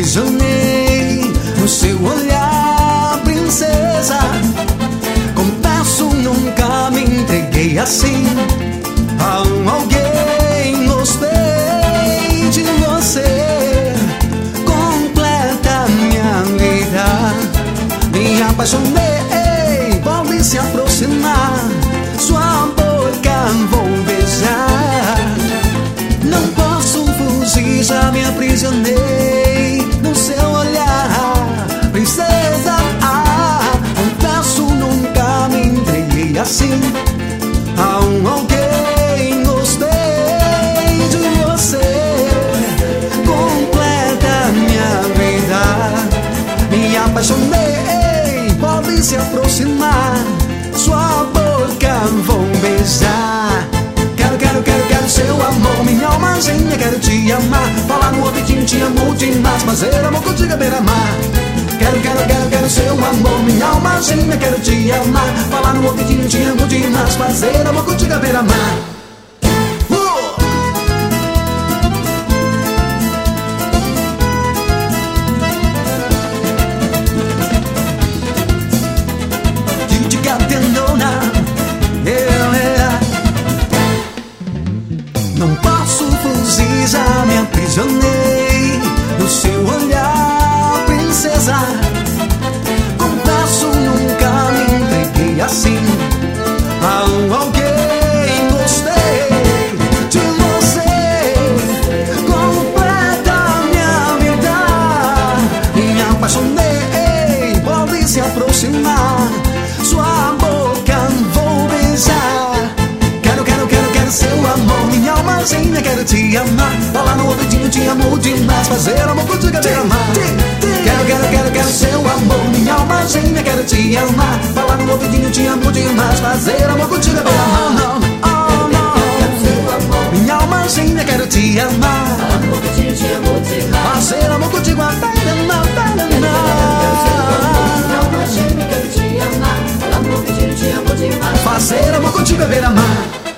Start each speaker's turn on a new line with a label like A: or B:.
A: aprisionei no seu olhar, princesa. Confesso, nunca me entreguei assim a alguém. Gostei de você, completa minha vida. Me apaixonei, pode se aproximar, sua boca vou beijar. Não posso fugir, já me aprisionei no seu olhar, princesa. Confesso, nunca me entreguei assim a alguém. Gostei de você, completa minha vida. Me apaixonei, pode se aproximar, sua boca vou beijar. Quero seu amor, minha almazinha, quero te amar. Falar no ouvidinho, te amo demais, fazer amor contigo é beira-mar. Quero seu amor, minha almazinha, quero te amar. Falar no ouvidinho, te amo demais, fazer amor contigo é beira-mar. Não posso fugir, já me aprisionei no seu olhar, princesa. Confesso, nunca me entreguei assim a alguém. Gostei de você, completa minha vida. Me apaixonei, pode se aproximar, sua boca vou beijar. Quero seu amor, minha almazinha, quero te amar. Falar no ouvidinho, te amo demais, fazer amor contigo é beira-mar. Quero seu amor, minha almazinha, quero te amar. Falar no ouvidinho, te amo demais, fazer amor contigo é beira-mar. Minha almazinha, quero te amar. Falar no ouvidinho, te amo demais, fazer amor contigo é beira-mar. Minha almazinha, quero te amar. Falar no ouvidinho, te amo demais, fazer amor contigo é beira-mar.